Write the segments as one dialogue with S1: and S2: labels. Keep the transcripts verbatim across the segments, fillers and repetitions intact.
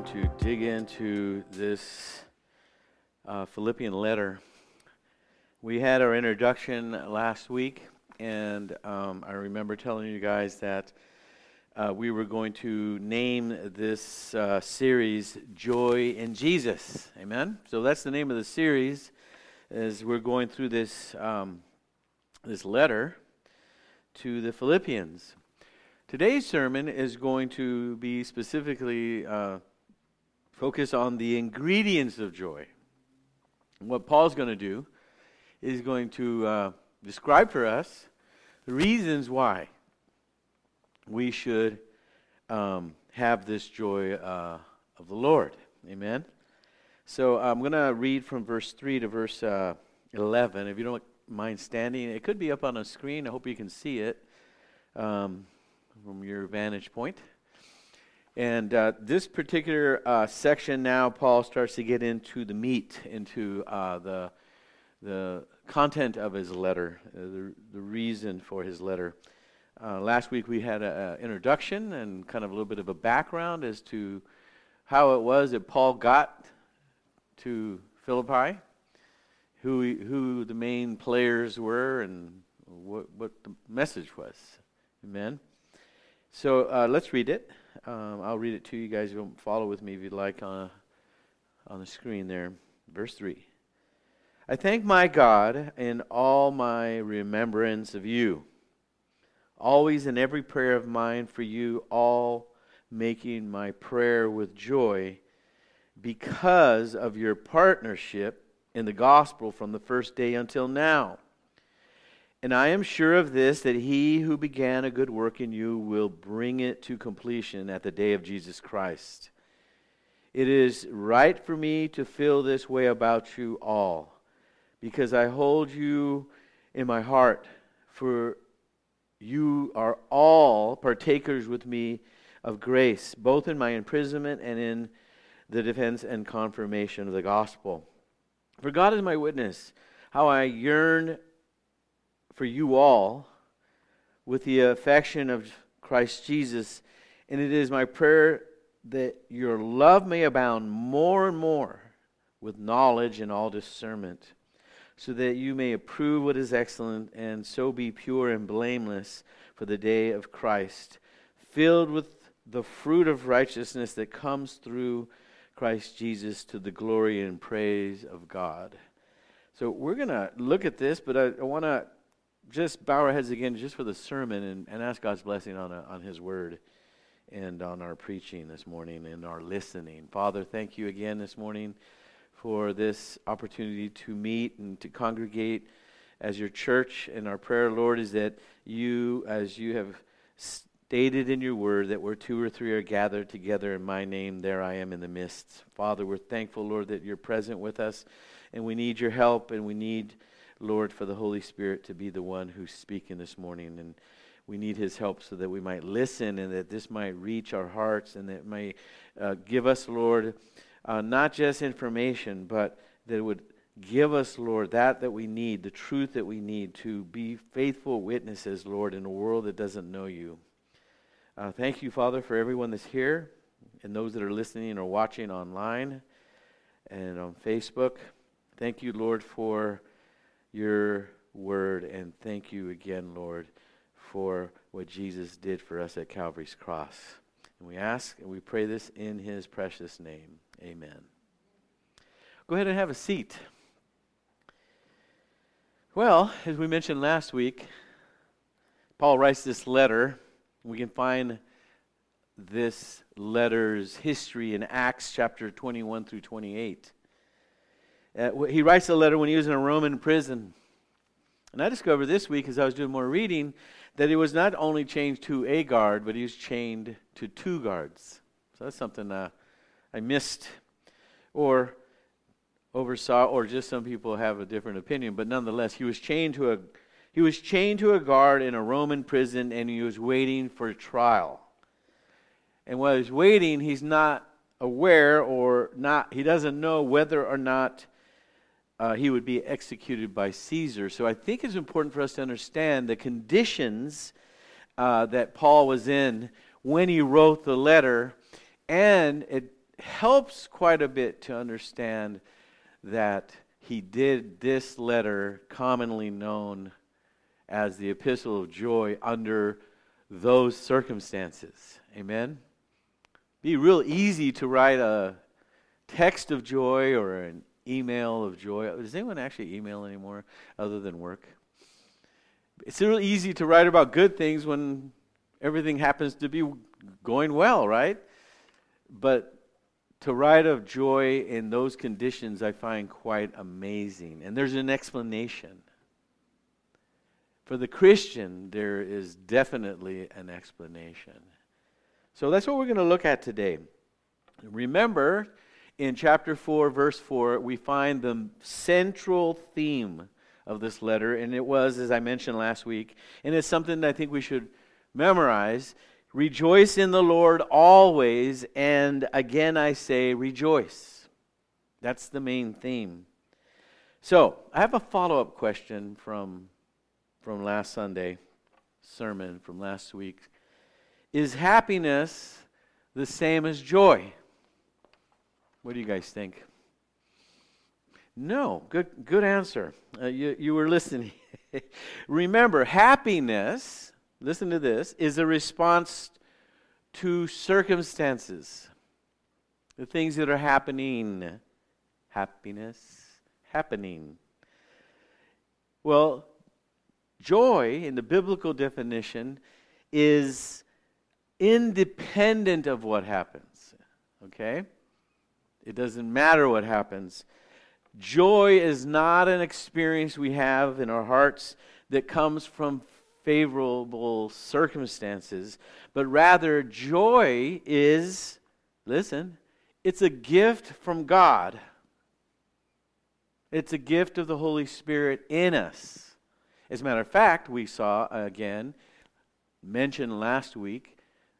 S1: to dig into this uh, Philippian letter. We had our introduction last week, and um, I remember telling you guys that uh, we were going to name this uh, series Joy in Jesus. Amen? So that's the name of the series as we're going through this, um, this letter to the Philippians. Today's sermon is going to be specifically uh, focused on the ingredients of joy. And what Paul's going to do is going to uh, describe for us the reasons why we should um, have this joy uh, of the Lord. Amen? So I'm going to read from verse three to verse uh, eleven. If you don't mind standing, it could be up on a screen. I hope you can see it. Um, from your vantage point. And uh, this particular uh, section now, Paul starts to get into the meat, into uh, the the content of his letter, uh, the, the reason for his letter. Uh, last week we had an introduction and kind of a little bit of a background as to how it was that Paul got to Philippi, who he, who the main players were, and what, what the message was. Amen. So uh, let's read it. Um, I'll read it to you guys. You follow with me if you'd like on, a, on the screen there. Verse three. I thank my God in all my remembrance of you, always in every prayer of mine for you, all making my prayer with joy because of your partnership in the gospel from the first day until now. And I am sure of this, that he who began a good work in you will bring it to completion at the day of Jesus Christ. It is right for me to feel this way about you all, because I hold you in my heart, for you are all partakers with me of grace, both in my imprisonment and in the defense and confirmation of the gospel. For God is my witness, how I yearn for you all with the affection of Christ Jesus, and it is my prayer that your love may abound more and more with knowledge and all discernment, so that you may approve what is excellent, and so be pure and blameless for the day of Christ, filled with the fruit of righteousness that comes through Christ Jesus to the glory and praise of God. So we're going to look at this, but I, I want to just bow our heads again just for the sermon and, and ask God's blessing on, a, on His Word and on our preaching this morning and our listening. Father, thank you again this morning for this opportunity to meet and to congregate as your church. And our prayer, Lord, is that you, as you have stated in your Word, that where two or three are gathered together in my name, there I am in the midst. Father, we're thankful, Lord, that you're present with us, and we need your help, and we need, Lord, for the Holy Spirit to be the one who's speaking this morning. And we need his help so that we might listen and that this might reach our hearts and that it may uh, give us, Lord, uh, not just information, but that it would give us, Lord, that that we need, the truth that we need to be faithful witnesses, Lord, in a world that doesn't know you. Uh, thank you, Father, for everyone that's here and those that are listening or watching online and on Facebook. Thank you, Lord, for your word, and thank you again, Lord, for what Jesus did for us at Calvary's cross. And we ask and we pray this in his precious name. Amen. Go ahead and have a seat. Well, as we mentioned last week, Paul writes this letter. We can find this letter's history in Acts chapter twenty-one through twenty-eight. Uh, he writes the letter when he was in a Roman prison. And I discovered this week as I was doing more reading that he was not only chained to a guard, but he was chained to two guards. So that's something uh, I missed or oversaw, or just some people have a different opinion. But nonetheless, he was chained to a he was chained to a guard in a Roman prison, and he was waiting for trial. And while he's waiting, he's not aware or not. He doesn't know whether or not Uh, he would be executed by Caesar. So I think it's important for us to understand the conditions uh, that Paul was in when he wrote the letter, and it helps quite a bit to understand that he did this letter, commonly known as the Epistle of Joy, under those circumstances. Amen? Be real easy to write a text of joy or an email of joy. Does anyone actually email anymore other than work? It's real easy to write about good things when everything happens to be going well, right? But to write of joy in those conditions, I find quite amazing. And there's an explanation. For the Christian, there is definitely an explanation. So that's what we're going to look at today. Remember, in chapter four, verse four, we find the central theme of this letter, and it was, as I mentioned last week, and it's something that I think we should memorize. Rejoice in the Lord always, and again I say rejoice. That's the main theme. So, I have a follow-up question from, from last Sunday sermon from last week. Is happiness the same as joy? What do you guys think? No. Good good answer. Uh, you, you were listening. Remember, happiness, listen to this, is a response to circumstances. The things that are happening. Happiness, happening. Well, joy, in the biblical definition, is independent of what happens. Okay? It doesn't matter what happens. Joy is not an experience we have in our hearts that comes from favorable circumstances, but rather joy is, listen, it's a gift from God. It's a gift of the Holy Spirit in us. As a matter of fact, we saw again, mentioned last week,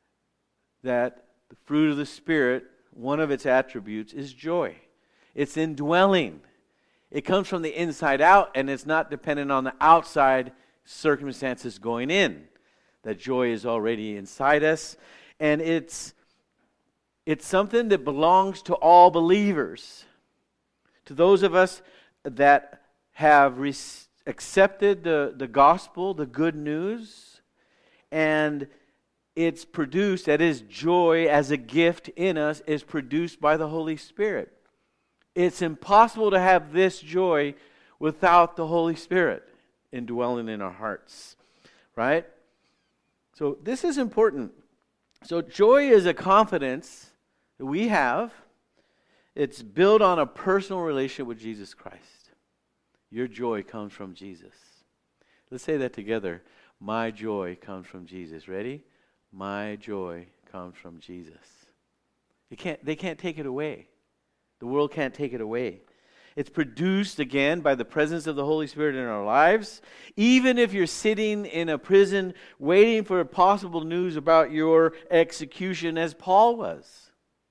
S1: that the fruit of the Spirit, one of its attributes is joy. It's indwelling. It comes from the inside out, and it's not dependent on the outside circumstances going in. That joy is already inside us, and it's it's something that belongs to all believers. To those of us that have re- accepted the, the gospel, the good news, and it's produced, that is, joy as a gift in us is produced by the Holy Spirit. It's impossible to have this joy without the Holy Spirit indwelling in our hearts, right? So this is important. So joy is a confidence that we have. It's built on a personal relationship with Jesus Christ. Your joy comes from Jesus. Let's say that together. My joy comes from Jesus. Ready? My joy comes from Jesus. It can't, they can't take it away. The world can't take it away. It's produced, again, by the presence of the Holy Spirit in our lives. Even if you're sitting in a prison waiting for possible news about your execution, as Paul was.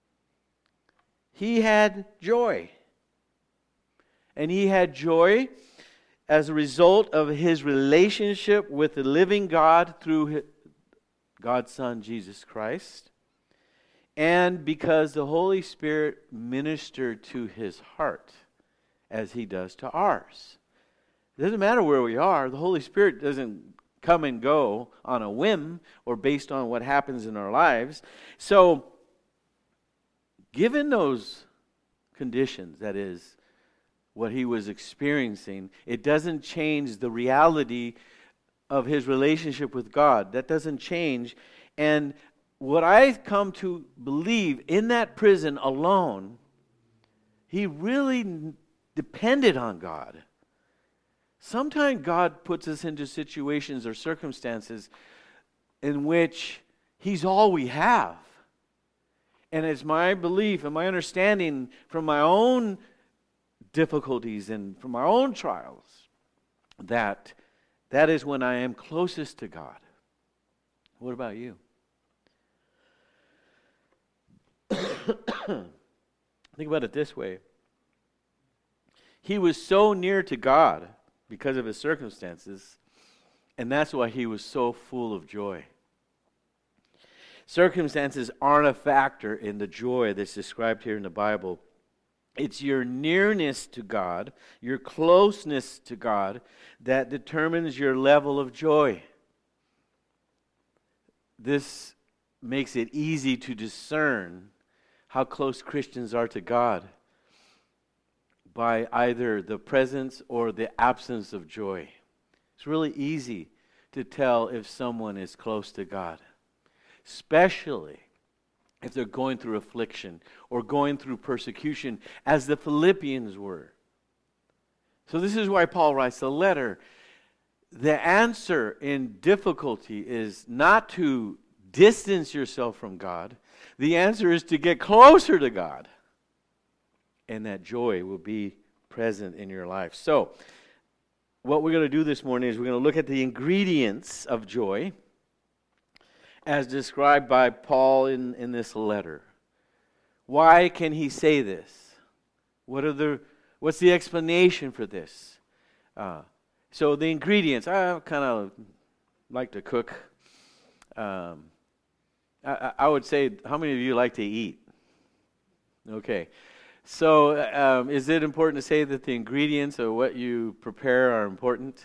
S1: He had joy. And he had joy as a result of his relationship with the living God through God's Son, Jesus Christ. And because the Holy Spirit ministered to his heart as he does to ours. It doesn't matter where we are. The Holy Spirit doesn't come and go on a whim or based on what happens in our lives. So, given those conditions, that is, what he was experiencing, it doesn't change the reality of his relationship with God. That doesn't change. And what I've come to believe, in that prison alone, he really depended on God. Sometimes God puts us into situations or circumstances in which he's all we have. And it's my belief and my understanding from my own difficulties and from my own trials that that is when I am closest to God. What about you? Think about it this way. He was so near to God because of his circumstances, and that's why he was so full of joy. Circumstances aren't a factor in the joy that's described here in the Bible. It's your nearness to God, your closeness to God, that determines your level of joy. This makes it easy to discern how close Christians are to God by either the presence or the absence of joy. It's really easy to tell if someone is close to God, especially if they're going through affliction or going through persecution, as the Philippians were. So this is why Paul writes the letter. The answer in difficulty is not to distance yourself from God. The answer is to get closer to God. And that joy will be present in your life. So, what we're going to do this morning is we're going to look at the ingredients of joy as described by Paul in, in this letter. Why can he say this? What are the what's the explanation for this? Uh, so the ingredients, I kind of like to cook. Um, I, I would say, how many of you like to eat? Okay. So um, is it important to say that the ingredients of what you prepare are important?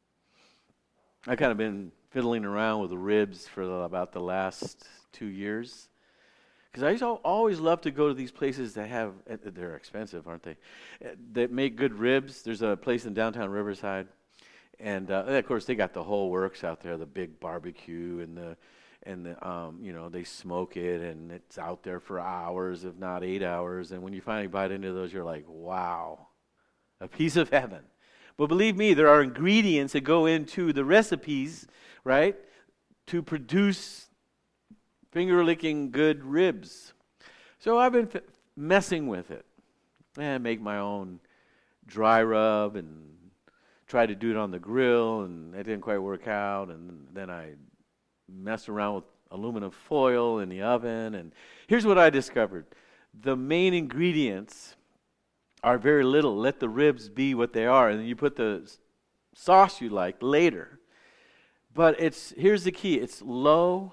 S1: I've kind of been fiddling around with the ribs for the, about the last two years. Because I used to always love to go to these places that have, they're expensive, aren't they? That make good ribs. There's a place in downtown Riverside. And, uh, of course, they got the whole works out there, the big barbecue and the, and the, um, you know, they smoke it and it's out there for hours, if not eight hours. And when you finally bite into those, you're like, wow, a piece of heaven. But believe me, there are ingredients that go into the recipes, right, to produce finger-licking good ribs. So I've been f- messing with it. I make my own dry rub and try to do it on the grill, and it didn't quite work out. And then I messed around with aluminum foil in the oven. And here's what I discovered. The main ingredients are very little. Let the ribs be what they are. And then you put the sauce you like later. But it's here's the key. It's low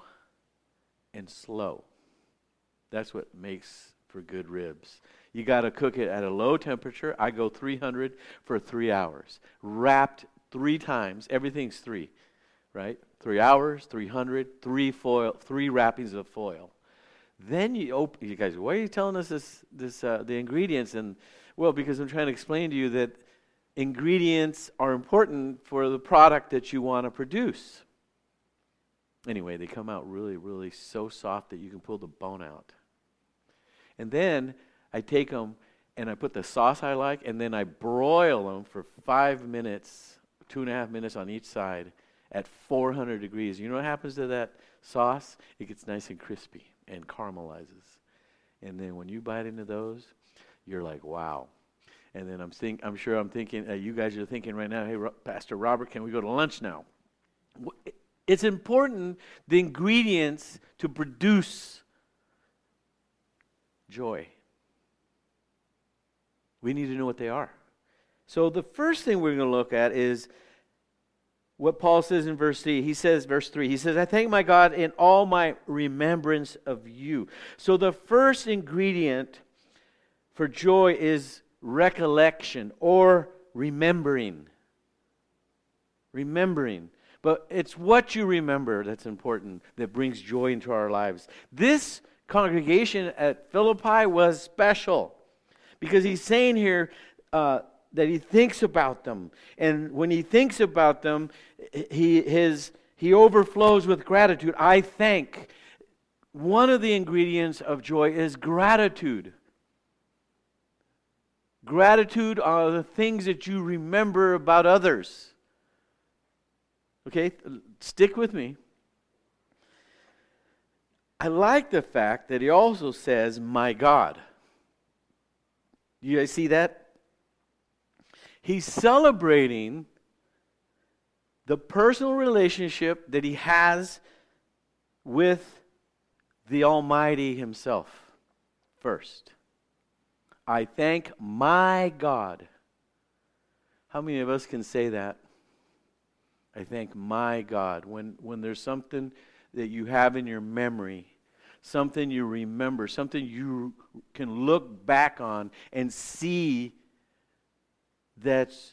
S1: and slow. That's what makes for good ribs. You got to cook it at a low temperature. I go three hundred for three hours. Wrapped three times. Everything's three, right? Three hours, three hundred, three foil, three wrappings of foil. Then you open. You guys, why are you telling us this? This uh, the ingredients? And well, because I'm trying to explain to you that ingredients are important for the product that you want to produce. Anyway, they come out really, really so soft that you can pull the bone out. And then I take them and I put the sauce I like, and then I broil them for five minutes, two and a half minutes on each side at four hundred degrees. You know what happens to that sauce? It gets nice and crispy and caramelizes. And then when you bite into those, you're like, wow. And then I'm think, I'm sure I'm thinking, uh, you guys are thinking right now, hey, Ro- Pastor Robert, can we go to lunch now? It's important, the ingredients to produce joy. We need to know what they are. So the first thing we're going to look at is what Paul says in verse three. He says, verse three, he says, I thank my God in all my remembrance of you. So the first ingredient for joy is recollection or remembering. Remembering. But it's what you remember that's important, that brings joy into our lives. This congregation at Philippi was special because he's saying here uh, that he thinks about them. And when he thinks about them, he his he overflows with gratitude. I thank. One of the ingredients of joy is gratitude. Gratitude are the things that you remember about others. Okay, stick with me. I like the fact that he also says, my God. You guys see that? He's celebrating the personal relationship that he has with the Almighty himself first. I thank my God. How many of us can say that? I thank my God. When when there's something that you have in your memory something you remember, something you can look back on and see that's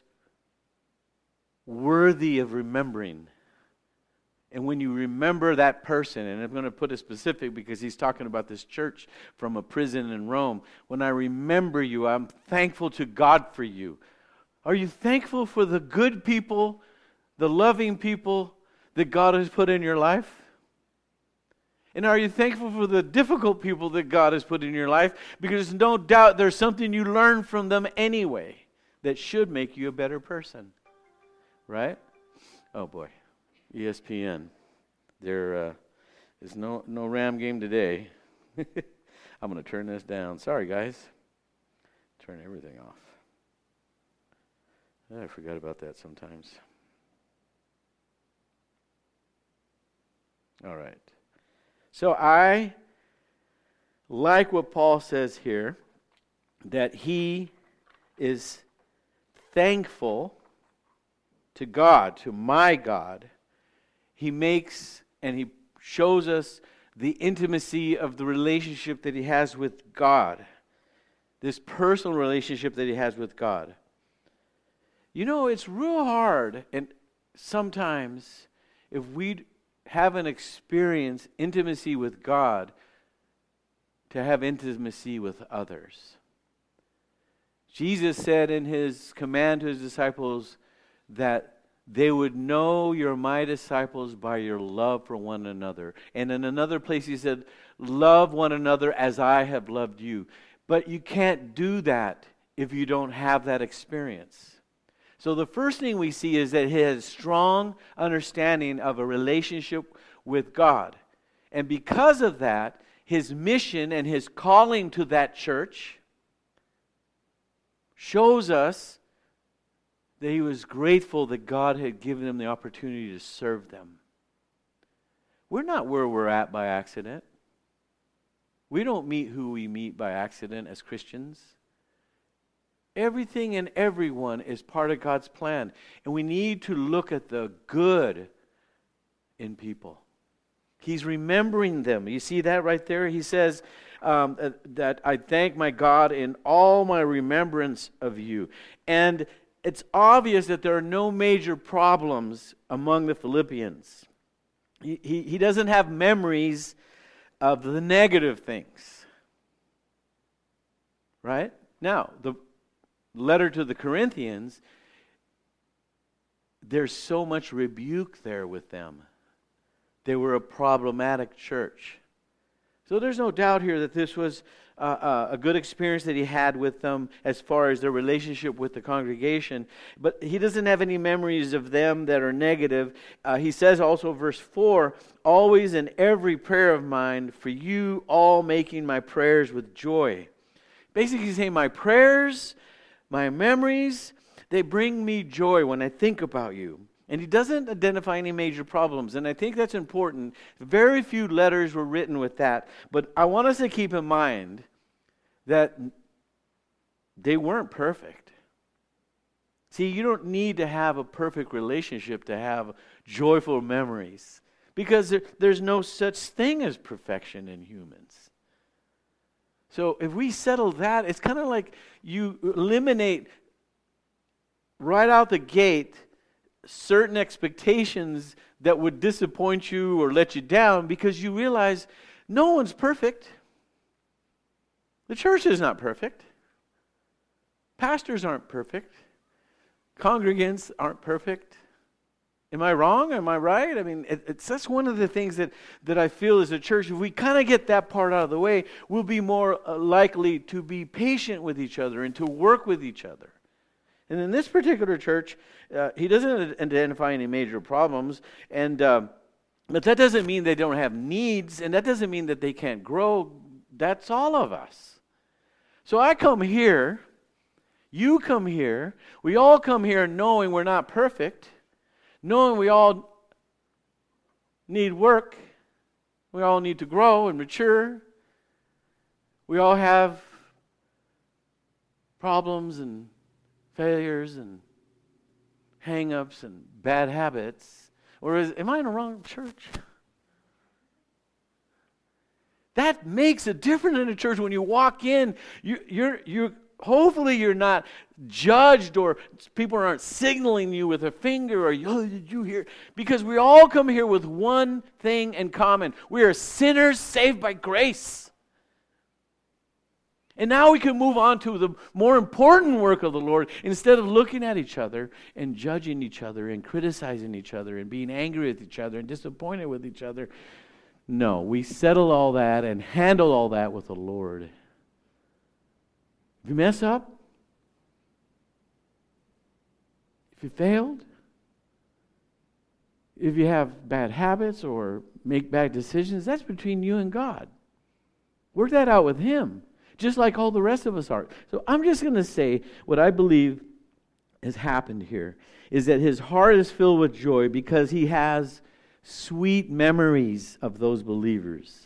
S1: worthy of remembering. And when you remember that person, and I'm going to put it specific because he's talking about this church from a prison in Rome. When I remember you, I'm thankful to God for you. Are you thankful for the good people, the loving people that God has put in your life? And are you thankful for the difficult people that God has put in your life? Because there's no doubt there's something you learn from them anyway that should make you a better person. Right? Oh boy. E S P N. There uh, is no, no Ram game today. I'm going to turn this down. Sorry, guys. Turn everything off. I forgot about that sometimes. All right. So I like what Paul says here, that he is thankful to God, to my God. He makes and he shows us the intimacy of the relationship that he has with God. This personal relationship that he has with God. You know, it's real hard, and sometimes if we haven't experienced intimacy with God, to have intimacy with others. Jesus said in his command to his disciples that they would know you're my disciples by your love for one another. And in another place he said, love one another as I have loved you. But you can't do that if you don't have that experience. So the first thing we see is that he has strong understanding of a relationship with God. And because of that, his mission and his calling to that church shows us that he was grateful that God had given him the opportunity to serve them. We're not where we're at by accident. We don't meet who we meet by accident as Christians. Everything and everyone is part of God's plan. And we need to look at the good in people. He's remembering them. You see that right there? He says um, uh, that I thank my God in all my remembrance of you. And it's obvious that there are no major problems among the Philippians. He, he, he doesn't have memories of the negative things. Right? Now, the letter to the Corinthians, there's so much rebuke there with them. They were a problematic church. So there's no doubt here that this was uh, uh, a good experience that he had with them as far as their relationship with the congregation. But he doesn't have any memories of them that are negative. Uh, he says also, verse four, always in every prayer of mine, for you all making my prayers with joy. Basically he's saying my prayers, my memories, they bring me joy when I think about you. And he doesn't identify any major problems. And I think that's important. Very few letters were written with that. But I want us to keep in mind that they weren't perfect. See, you don't need to have a perfect relationship to have joyful memories. Because there, there's no such thing as perfection in humans. So if we settle that, it's kind of like you eliminate right out the gate certain expectations that would disappoint you or let you down because you realize no one's perfect. The church is not perfect. Pastors aren't perfect. Congregants aren't perfect. Am I wrong? Am I right? I mean, it, it's that's one of the things that, that I feel as a church, if we kind of get that part out of the way, we'll be more uh, likely to be patient with each other and to work with each other. And in this particular church, uh, he doesn't identify any major problems, and uh, but that doesn't mean they don't have needs, and that doesn't mean that they can't grow. That's all of us. So I come here, you come here, we all come here knowing we're not perfect, knowing we all need work, we all need to grow and mature, we all have problems and failures and hang-ups and bad habits. Or is, am I in the wrong church? That makes a difference in a church. When you walk in, you, you're you're hopefully you're not judged, or people aren't signaling you with a finger, or, oh, did you hear? Because we all come here with one thing in common. We are sinners saved by grace. And now we can move on to the more important work of the Lord. Instead of looking at each other and judging each other and criticizing each other and being angry with each other and disappointed with each other. No, we settle all that and handle all that with the Lord. If you mess up, if you failed, if you have bad habits or make bad decisions, that's between you and God. Work that out with Him. Just like all the rest of us are. So I'm just going to say what I believe has happened here is that his heart is filled with joy because he has sweet memories of those believers.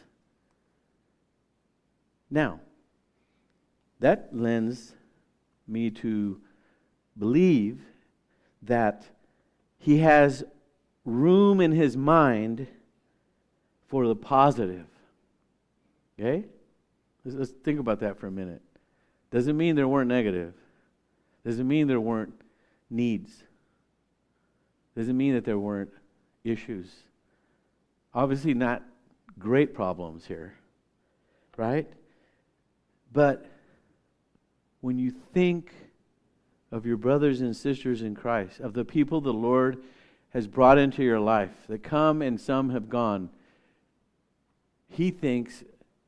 S1: Now, that lends me to believe that he has room in his mind for the positive. Okay? Let's think about that for a minute. Doesn't mean there weren't negative. Doesn't mean there weren't needs. Doesn't mean that there weren't issues. Obviously not great problems here. Right? But when you think of your brothers and sisters in Christ, of the people the Lord has brought into your life, that come and some have gone, He thinks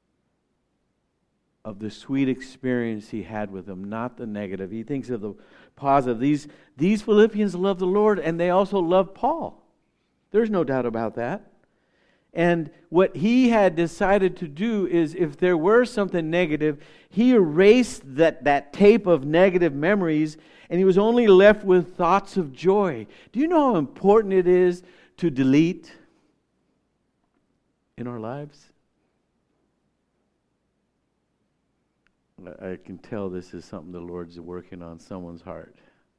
S1: of the sweet experience he had with them, not the negative. He thinks of the positive. These, these Philippians love the Lord, and they also love Paul. There's no doubt about that. And what he had decided to do is, if there were something negative, he erased that, that tape of negative memories, and he was only left with thoughts of joy. Do you know how important it is to delete in our lives? I can tell this is something the Lord's working on someone's heart.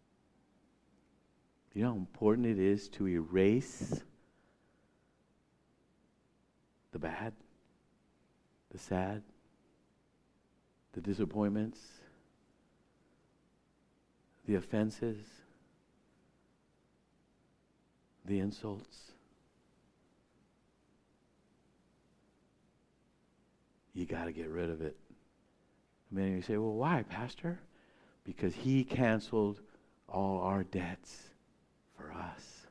S1: Do you know how important it is to erase the bad, the sad, the disappointments, the offenses, the insults? You got to get rid of it. And then you say, well, why, Pastor? Because He canceled all our debts for us.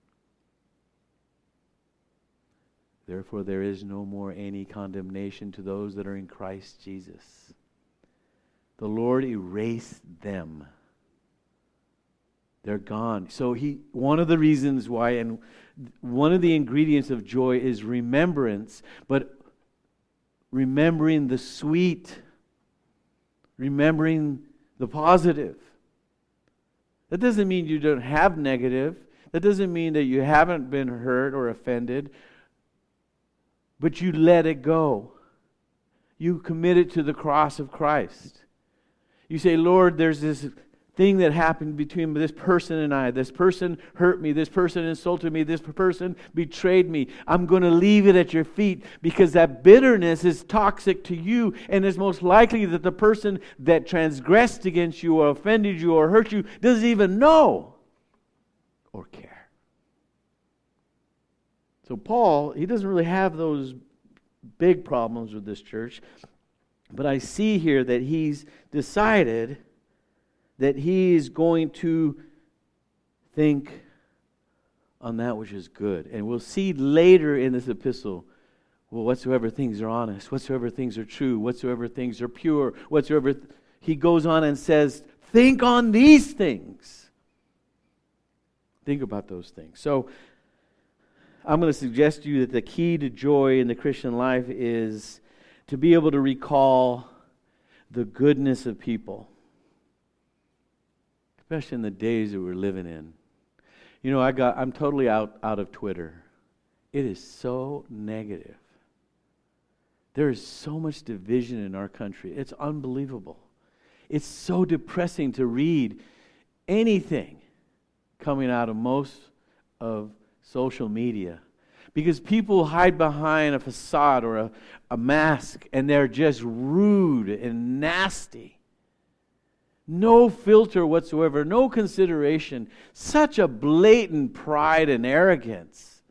S1: Therefore, there is no more any condemnation to those that are in Christ Jesus. The Lord erased them. They're gone. So he, one of the reasons why, and one of the ingredients of joy is remembrance, but remembering the sweet, remembering the positive. That doesn't mean you don't have negative. That doesn't mean that you haven't been hurt or offended. But you let it go. You commit it to the cross of Christ. You say, Lord, there's this thing that happened between this person and I. This person hurt me. This person insulted me. This person betrayed me. I'm going to leave it at your feet because that bitterness is toxic to you, and it's most likely that the person that transgressed against you or offended you or hurt you doesn't even know or care. So Paul, he doesn't really have those big problems with this church, but I see here that he's decided that he's going to think on that which is good. And we'll see later in this epistle, well, whatsoever things are honest, whatsoever things are true, whatsoever things are pure, whatsoever... Th- he goes on and says, think on these things. Think about those things. So, I'm going to suggest to you that the key to joy in the Christian life is to be able to recall the goodness of people. Especially in the days that we're living in. You know, I got I'm totally out, out of Twitter. It is so negative. There is so much division in our country. It's unbelievable. It's so depressing to read anything coming out of most of social media. Because people hide behind a facade or a, a mask, and they're just rude and nasty. No filter whatsoever, no consideration. Such a blatant pride and arrogance.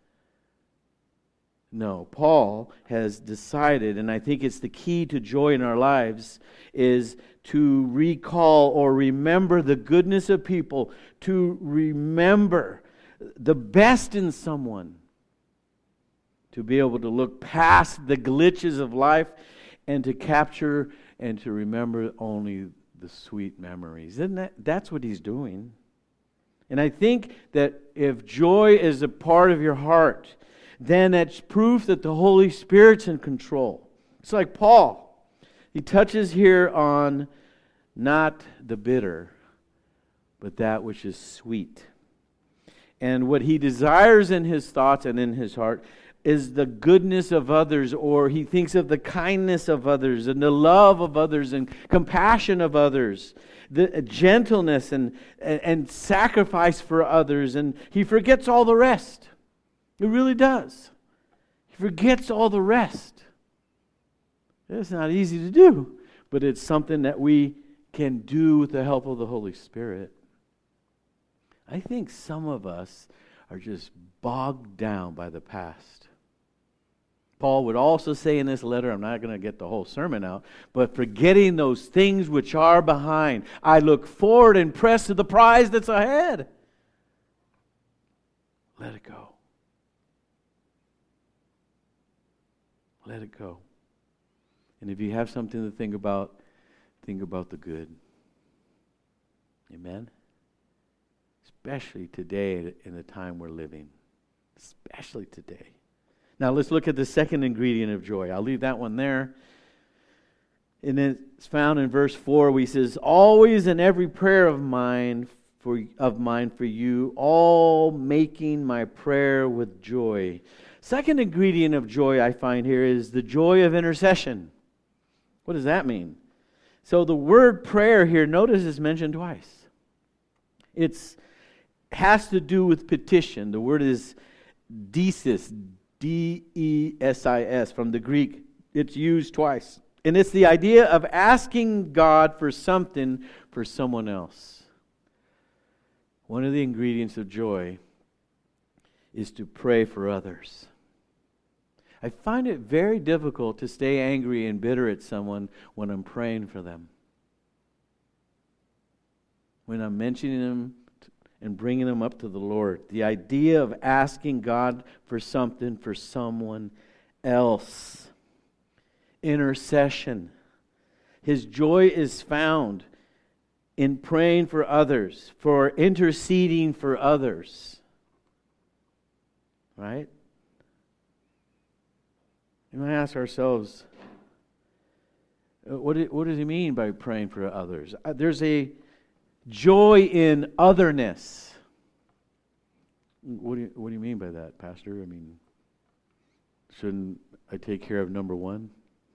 S1: No, Paul has decided, and I think it's the key to joy in our lives, is to recall or remember the goodness of people, to remember the best in someone, to be able to look past the glitches of life and to capture and to remember only the sweet memories. Isn't that, that's what he's doing. And I think that if joy is a part of your heart, then that's proof that the Holy Spirit's in control. It's like Paul. He touches here on not the bitter, but that which is sweet. And what he desires in his thoughts and in his heart is the goodness of others, or he thinks of the kindness of others and the love of others and compassion of others, the gentleness and, and, and sacrifice for others, and he forgets all the rest. He really does. He forgets all the rest. It's not easy to do, but it's something that we can do with the help of the Holy Spirit. I think some of us are just bogged down by the past. Paul would also say in this letter, I'm not going to get the whole sermon out, but forgetting those things which are behind, I look forward and press to the prize that's ahead. Let it go. Let it go. And if you have something to think about, think about the good. Amen? Especially today in the time we're living. Especially today. Now let's look at the second ingredient of joy. I'll leave that one there. And it's found in verse four, where he says, always in every prayer of mine for of mine for you, all making my prayer with joy. Second ingredient of joy I find here is the joy of intercession. What does that mean? So the word prayer here, notice, is mentioned twice. It's has to do with petition. The word is desis, D E S I S, from the Greek. It's used twice. And it's the idea of asking God for something for someone else. One of the ingredients of joy is to pray for others. I find it very difficult to stay angry and bitter at someone when I'm praying for them. When I'm mentioning them and bringing them up to the Lord. The idea of asking God for something for someone else. Intercession. His joy is found in praying for others, for interceding for others. Right? We might ask ourselves, what, what does he mean by praying for others? There's a joy in otherness. What do you, what do you mean by that, Pastor? I mean, shouldn't I take care of number one?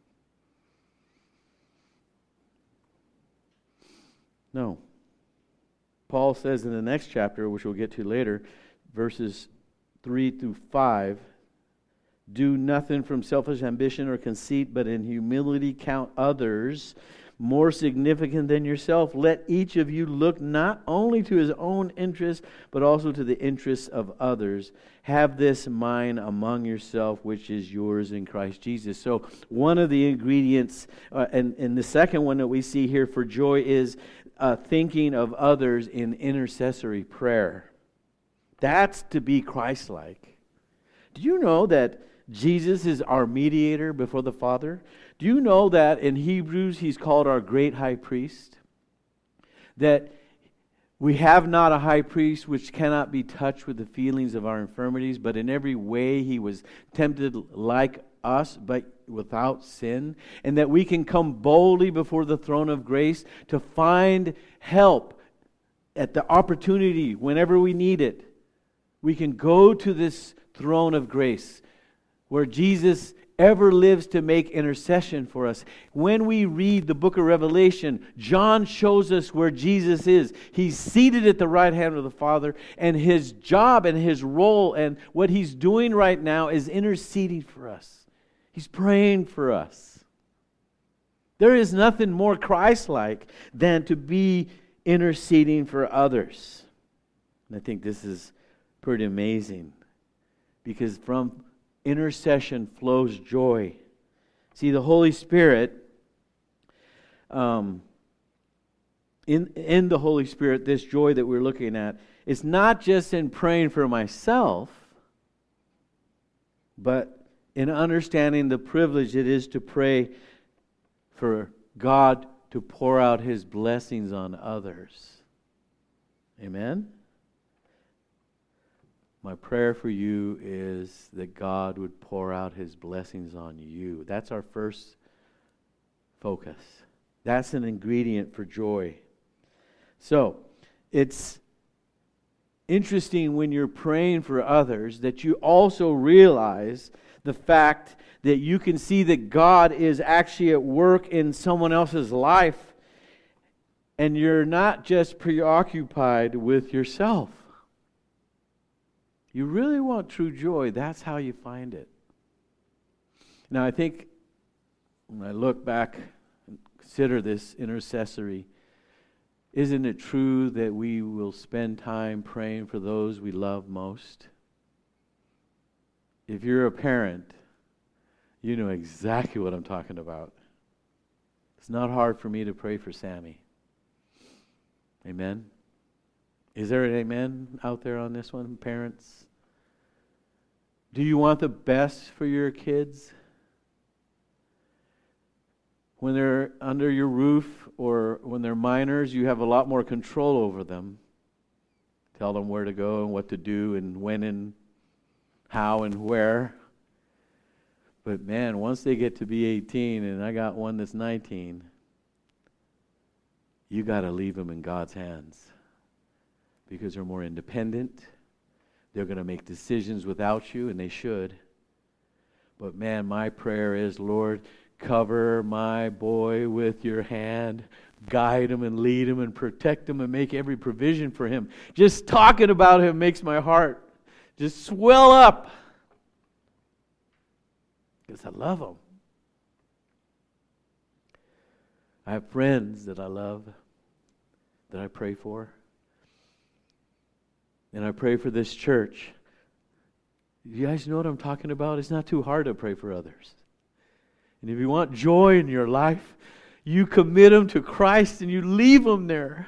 S1: No. Paul says in the next chapter, which we'll get to later, verses three through five, do nothing from selfish ambition or conceit, but in humility count others more significant than yourself. Let each of you look not only to his own interests, but also to the interests of others. Have this mind among yourself, which is yours in Christ Jesus. So one of the ingredients, uh, and, and the second one that we see here for joy is uh, thinking of others in intercessory prayer. That's to be Christ-like. Do you know that Jesus is our mediator before the Father? Do you know that in Hebrews he's called our great high priest? That we have not a high priest which cannot be touched with the feelings of our infirmities, but in every way he was tempted like us, but without sin. And that we can come boldly before the throne of grace to find help at the opportunity whenever we need it. We can go to this throne of grace where Jesus ever lives to make intercession for us. When we read the book of Revelation, John shows us where Jesus is. He's seated at the right hand of the Father, and his job and his role and what he's doing right now is interceding for us. He's praying for us. There is nothing more Christ-like than to be interceding for others. And I think this is pretty amazing, because from intercession flows joy. See, the Holy Spirit, um, in, in the Holy Spirit, this joy that we're looking at, is not just in praying for myself, but in understanding the privilege it is to pray for God to pour out His blessings on others. Amen? My prayer for you is that God would pour out His blessings on you. That's our first focus. That's an ingredient for joy. So, it's interesting when you're praying for others that you also realize the fact that you can see that God is actually at work in someone else's life, and you're not just preoccupied with yourself. You really want true joy, that's how you find it. Now, I think when I look back and consider this intercessory, isn't it true that we will spend time praying for those we love most? If you're a parent, you know exactly what I'm talking about. It's not hard for me to pray for Sammy. Amen? Is there an amen out there on this one, parents? Do you want the best for your kids? When they're under your roof or when they're minors, you have a lot more control over them. Tell them where to go and what to do and when and how and where. But man, once they get to be eighteen, and I got one that's nineteen, you got to leave them in God's hands. Because they're more independent. They're going to make decisions without you, and they should. But man, my prayer is, Lord, cover my boy with your hand. Guide him and lead him and protect him and make every provision for him. Just talking about him makes my heart just swell up. Because I love him. I have friends that I love, that I pray for. And I pray for this church. You guys know what I'm talking about? It's not too hard to pray for others. And if you want joy in your life, you commit them to Christ and you leave them there.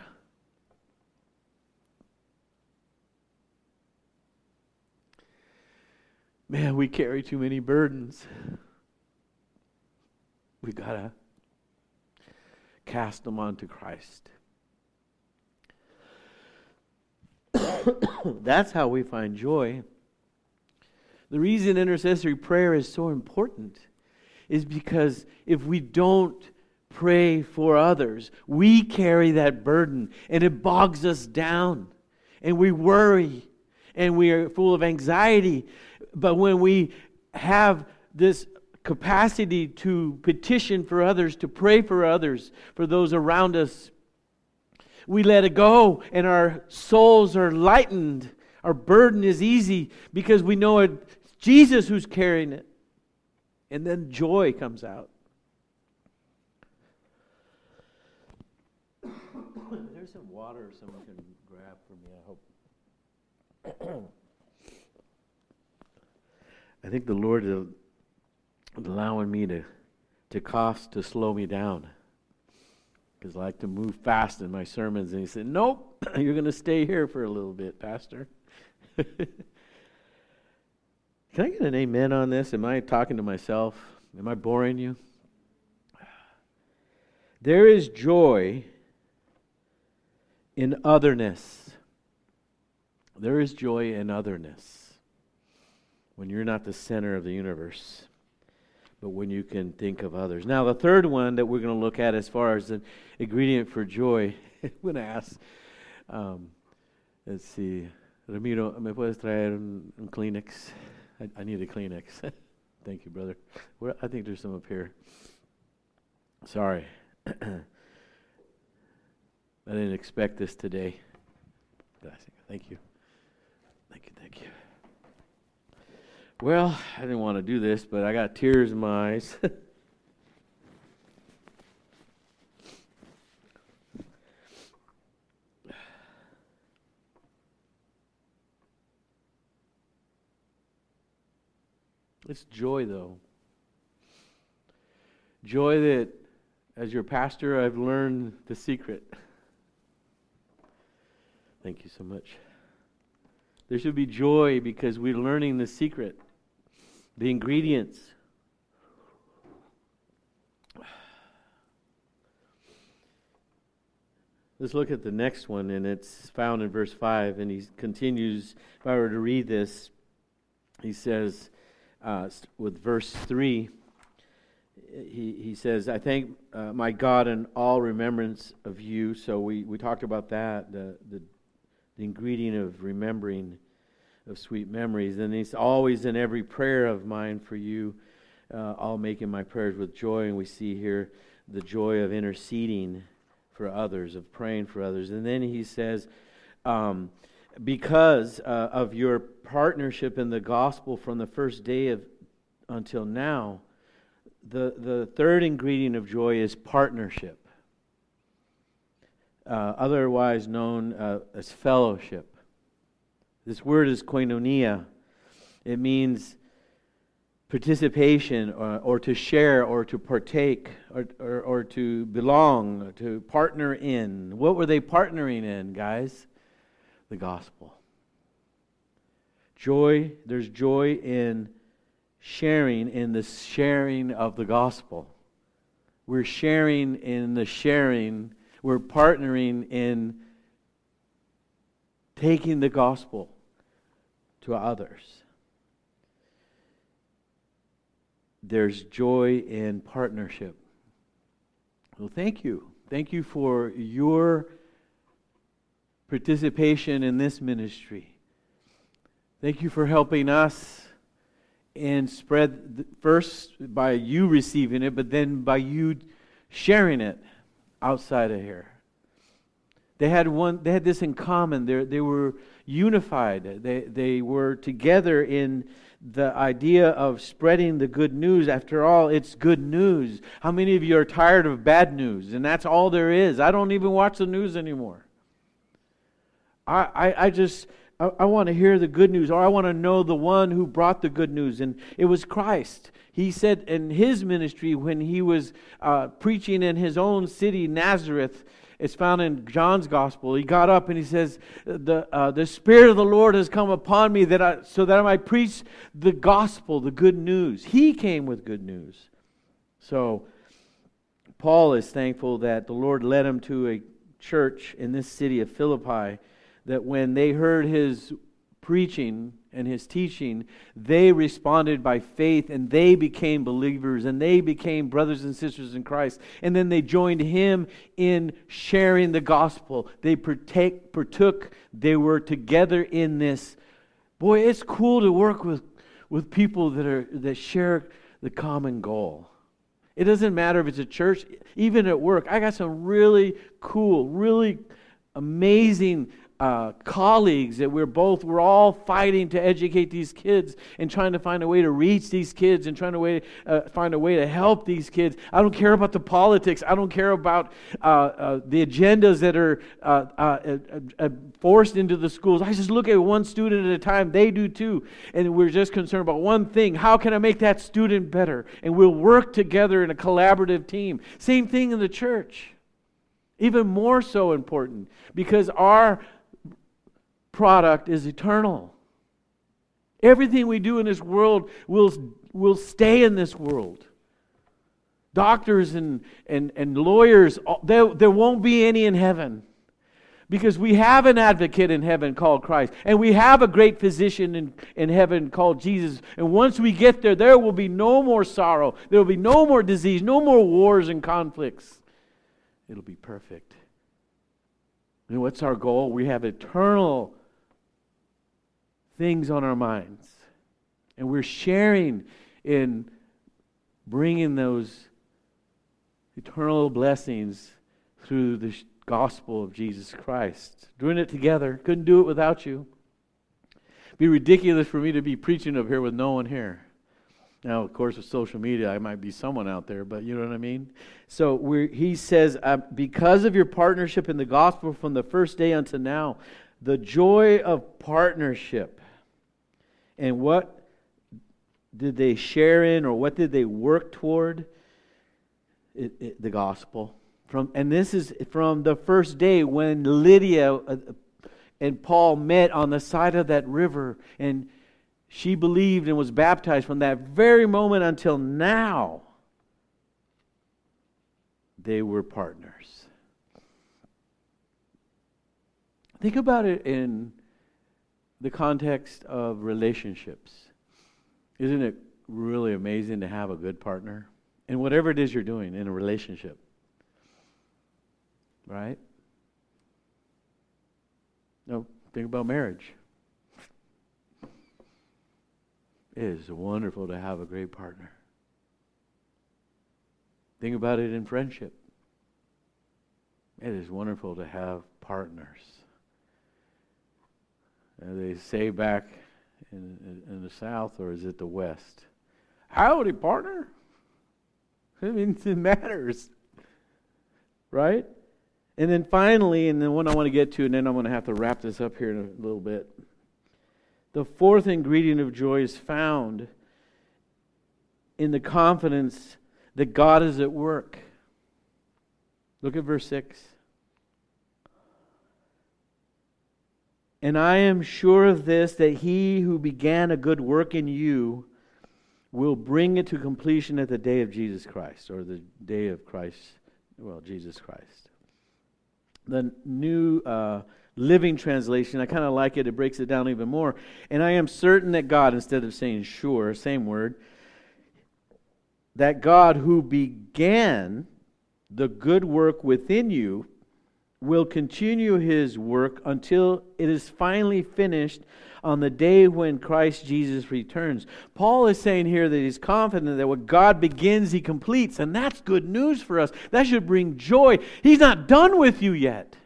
S1: Man, we carry too many burdens. We gotta cast them onto Christ. That's how we find joy. The reason intercessory prayer is so important is because if we don't pray for others, we carry that burden and it bogs us down and we worry and we are full of anxiety. But when we have this capacity to petition for others, to pray for others, for those around us, we let it go and our souls are lightened. Our burden is easy because we know it's Jesus who's carrying it. And then joy comes out. There's some water someone can grab for me, I hope. I think the Lord is allowing me to, to cough to slow me down. Because I like to move fast in my sermons. And he said, nope, you're going to stay here for a little bit, Pastor. Can I get an amen on this? Am I talking to myself? Am I boring you? There is joy in otherness. There is joy in otherness. When you're not the center of the universe, but when you can think of others. Now, the third one that we're going to look at as far as an ingredient for joy, I'm going to ask, um, let's see, Ramiro, ¿me puedes traer un, un Kleenex? I, I need a Kleenex. Thank you, brother. Well, I think there's some up here. Sorry. I didn't expect this today. Thank you. Thank you, thank you. Well, I didn't want to do this, but I got tears in my eyes. It's joy, though. Joy that, as your pastor, I've learned the secret. Thank you so much. There should be joy because we're learning the secret, the ingredients. Let's look at the next one, and it's found in verse five, and he continues. If I were to read this, he says, uh, with verse three, he, he says, I thank uh, my God in all remembrance of you. So we, we talked about that, the, the the ingredient of remembering, of sweet memories. And he's always in every prayer of mine for you, uh, I'll make in my prayers with joy. And we see here the joy of interceding for others, of praying for others. And then he says, um, because uh, of your partnership in the gospel from the first day of until now, the, the third ingredient of joy is partnership. Uh, otherwise known uh, as fellowship. This word is koinonia. It means participation or, or to share or to partake or, or, or to belong, to partner in. What were they partnering in, guys? The gospel. Joy, there's joy in sharing, in the sharing of the gospel. We're sharing in the sharing. We're partnering in taking the gospel to others. There's joy in partnership. Well, thank you. Thank you for your participation in this ministry. Thank you for helping us and spread, first by you receiving it, but then by you sharing it outside of here. They had one. They had this in common. They they were unified. They they were together in the idea of spreading the good news. After all, it's good news. How many of you are tired of bad news? And that's all there is. I don't even watch the news anymore. I I, I just I, I want to hear the good news, or I want to know the one who brought the good news, and it was Christ. He said in his ministry when he was uh, preaching in his own city, Nazareth, it's found in John's Gospel. He got up and he says, "the uh, the Spirit of the Lord has come upon me that I, so that I might preach the gospel, the good news." He came with good news. So Paul is thankful that the Lord led him to a church in this city of Philippi, that when they heard his preaching and his teaching, they responded by faith and they became believers and they became brothers and sisters in Christ. And then they joined him in sharing the gospel. They partake, partook, they were together in this. Boy, it's cool to work with, with people that are that share the common goal. It doesn't matter if it's a church, even at work. I got some really cool, really amazing Uh, colleagues that we're both, we're all fighting to educate these kids and trying to find a way to reach these kids and trying to way, uh, find a way to help these kids. I don't care about the politics. I don't care about uh, uh, the agendas that are uh, uh, uh, forced into the schools. I just look at one student at a time. They do too. And we're just concerned about one thing. How can I make that student better? And we'll work together in a collaborative team. Same thing in the church. Even more so important, because our product is eternal. Everything we do in this world will, will stay in this world. Doctors and, and, and lawyers, there, there won't be any in heaven. Because we have an advocate in heaven called Christ. And we have a great physician in, in heaven called Jesus. And once we get there, there will be no more sorrow. There will be no more disease, no more wars and conflicts. It'll be perfect. And what's our goal? We have eternal things on our minds. And we're sharing in bringing those eternal blessings through the gospel of Jesus Christ. Doing it together. Couldn't do it without you. It'd be ridiculous for me to be preaching up here with no one here. Now, of course, with social media, I might be someone out there, but you know what I mean? So we're, he says, uh, because of your partnership in the gospel from the first day unto now, the joy of partnership. And what did they share in, or what did they work toward? It, it, the gospel. From And this is from the first day when Lydia uh, and Paul met on the side of that river, and she believed and was baptized. From that very moment until now, they were partners. Think about it in the context of relationships. Isn't it really amazing to have a good partner? In whatever it is you're doing in a relationship. Right? No, think about marriage. It is wonderful to have a great partner. Think about it in friendship. It is wonderful to have partners. And they say back in, in the South, or is it the West? Howdy, partner. I mean, it matters. Right? And then finally, and the one I want to get to, and then I'm going to have to wrap this up here in a little bit. The fourth ingredient of joy is found in the confidence that God is at work. Look at verse six. And I am sure of this, that he who began a good work in you will bring it to completion at the day of Jesus Christ, or the day of Christ, well, Jesus Christ. The New uh, Living Translation, I kind of like it. It breaks it down even more. And I am certain that God, instead of saying sure, same word, that God who began the good work within you will continue His work until it is finally finished on the day when Christ Jesus returns. Paul is saying here that he's confident that what God begins, He completes. And that's good news for us. That should bring joy. He's not done with you yet.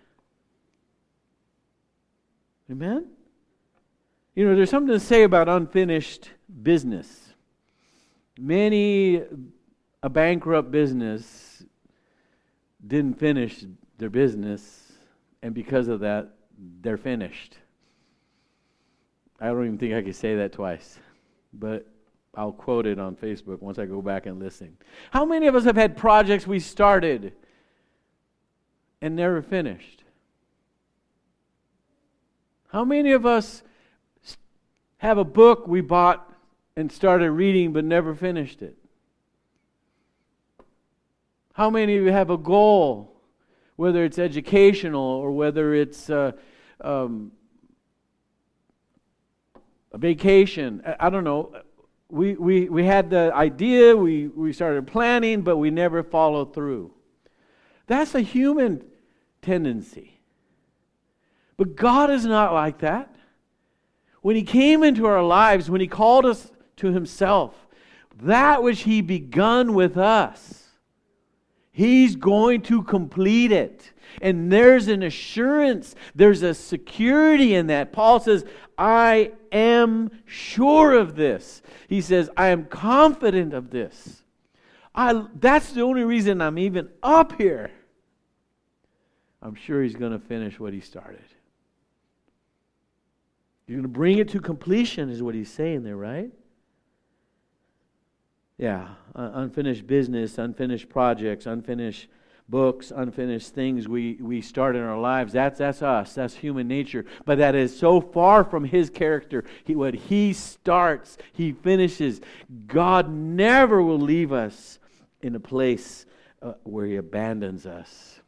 S1: Amen? You know, there's something to say about unfinished business. Many, a bankrupt business didn't finish their business, and because of that, they're finished. I don't even think I could say that twice, but I'll quote it on Facebook once I go back and listen. How many of us have had projects we started and never finished? How many of us have a book we bought and started reading but never finished it? How many of you have a goal, whether it's educational or whether it's uh, um, a vacation? I, I don't know. We, we, we had the idea, we, we started planning, but we never followed through. That's a human tendency. But God is not like that. When He came into our lives, when He called us to Himself, that which He begun with us, He's going to complete it. And there's an assurance, there's a security in that. Paul says, I am sure of this. He says, I am confident of this. I, that's the only reason I'm even up here. I'm sure He's going to finish what He started. You're going to bring it to completion is what He's saying there, right? Yeah, uh, unfinished business, unfinished projects, unfinished books, unfinished things we, we start in our lives. That's that's us. That's human nature. But that is so far from His character. He, what He starts, He finishes. God never will leave us in a place uh, where He abandons us.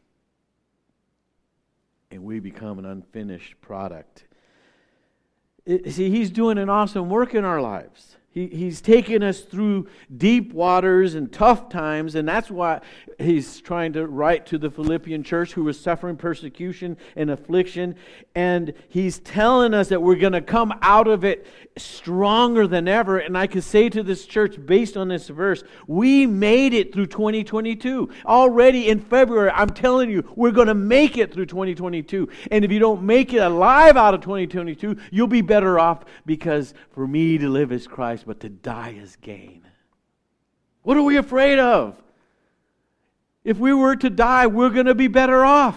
S1: And we become an unfinished product. It, see, He's doing an awesome work in our lives. He, he's taken us through deep waters and tough times, and that's why he's trying to write to the Philippian church who was suffering persecution and affliction. And he's telling us that we're going to come out of it stronger than ever. And I could say to this church, based on this verse, we made it through twenty twenty-two. Already in February, I'm telling you, we're going to make it through twenty twenty-two. And if you don't make it alive out of twenty twenty-two, you'll be better off, because for me to live is Christ, but to die is gain. What are we afraid of? If we were to die, we're going to be better off.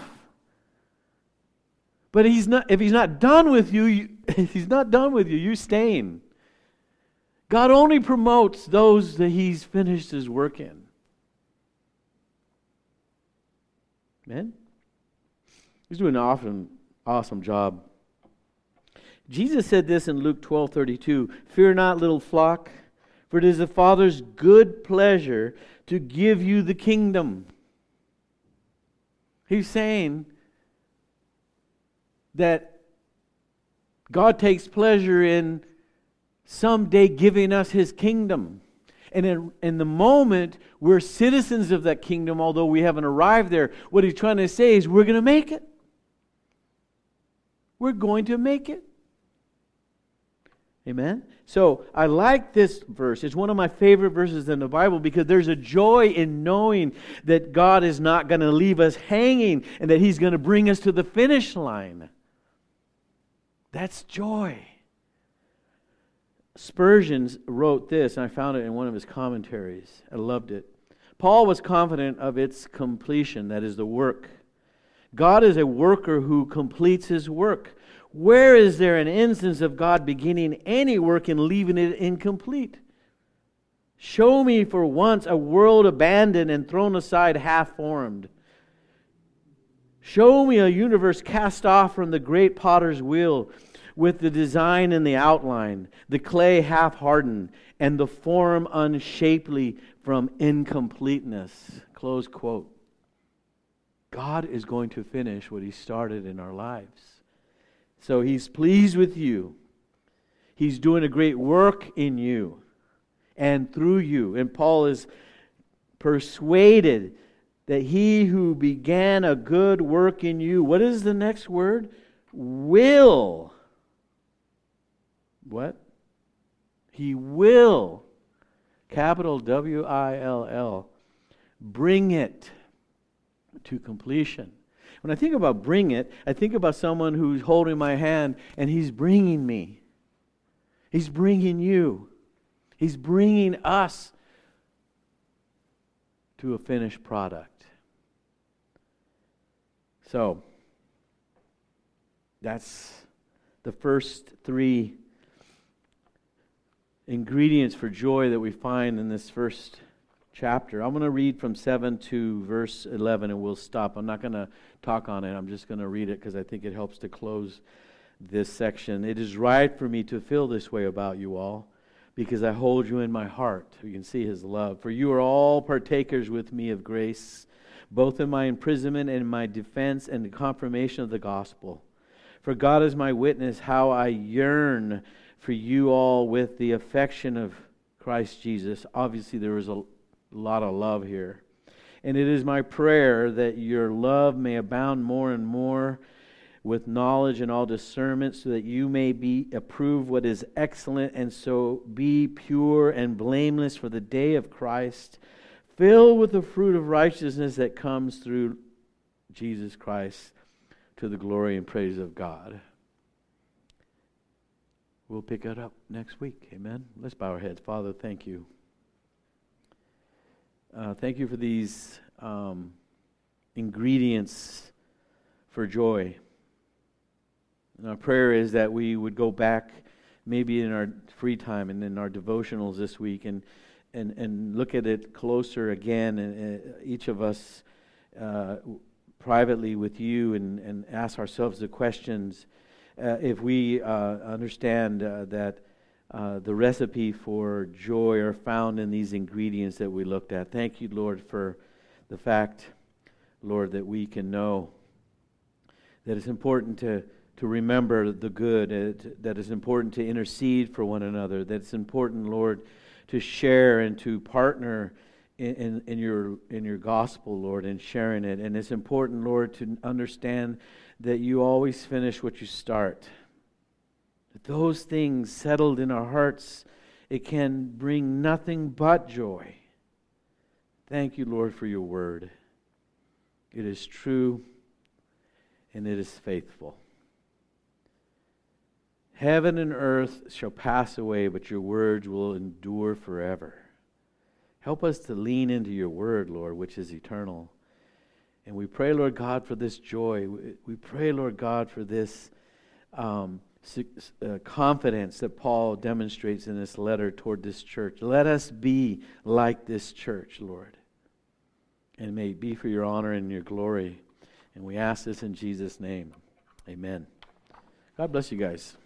S1: But he's not. If He's not done with you, you if He's not done with you, you're staying. God only promotes those that He's finished His work in. Amen? He's doing an awesome, awesome job. Jesus said this in Luke twelve thirty-two, "Fear not, little flock, for it is the Father's good pleasure to give you the kingdom." He's saying that God takes pleasure in someday giving us His kingdom. And in, in the moment, we're citizens of that kingdom, although we haven't arrived there. What He's trying to say is we're going to make it. We're going to make it. Amen? So, I like this verse. It's one of my favorite verses in the Bible, because there's a joy in knowing that God is not going to leave us hanging and that He's going to bring us to the finish line. That's joy. Spurgeon wrote this, and I found it in one of his commentaries. I loved it. Paul was confident of its completion, that is the work. God is a worker who completes His work. Where is there an instance of God beginning any work and leaving it incomplete? Show me for once a world abandoned and thrown aside half-formed. Show me a universe cast off from the great potter's wheel, with the design and the outline, the clay half-hardened, and the form unshapely from incompleteness. Close quote. God is going to finish what He started in our lives. So He's pleased with you. He's doing a great work in you and through you. And Paul is persuaded that He who began a good work in you, what is the next word? Will. What? He will, capital W I L L, bring it to completion. When I think about bring it, I think about someone who's holding my hand and He's bringing me. He's bringing you. He's bringing us to a finished product. So, that's the first three ingredients for joy that we find in this first chapter. I'm going to read from seven to verse eleven, and we'll stop. I'm not going to talk on it. I'm just going to read it because I think it helps to close this section. "It is right for me to feel this way about you all, because I hold you in my heart." You can see His love. "For you are all partakers with me of grace, both in my imprisonment and in my defense and the confirmation of the gospel. For God is my witness how I yearn for you all with the affection of Christ Jesus." Obviously, there was a lot of love here. "And it is my prayer that your love may abound more and more with knowledge and all discernment, so that you may be approve what is excellent, and so be pure and blameless for the day of Christ, filled with the fruit of righteousness that comes through Jesus Christ, to the glory and praise of God." We'll pick it up next week. Amen. Let's bow our heads. Father, thank you. Uh, thank you for these um, ingredients for joy. And our prayer is that we would go back maybe in our free time and in our devotionals this week and and, and look at it closer again, and uh, each of us uh, privately with you, and, and ask ourselves the questions. Uh, if we uh, understand uh, that uh, the recipe for joy are found in these ingredients that we looked at. Thank you, Lord, for the fact, Lord, that we can know that it's important to to remember the good, uh, that it's important to intercede for one another, that it's important, Lord, to share and to partner in, in, in your in your gospel, Lord, and sharing it. And it's important, Lord, to understand that you always finish what you start. That those things settled in our hearts, it can bring nothing but joy. Thank you, Lord, for your word. It is true and it is faithful. Heaven and earth shall pass away, but your words will endure forever. Help us to lean into your word, Lord, which is eternal. And we pray, Lord God, for this joy. We pray, Lord God, for this um, uh, confidence that Paul demonstrates in this letter toward this church. Let us be like this church, Lord. And may it be for your honor and your glory. And we ask this in Jesus' name. Amen. God bless you guys.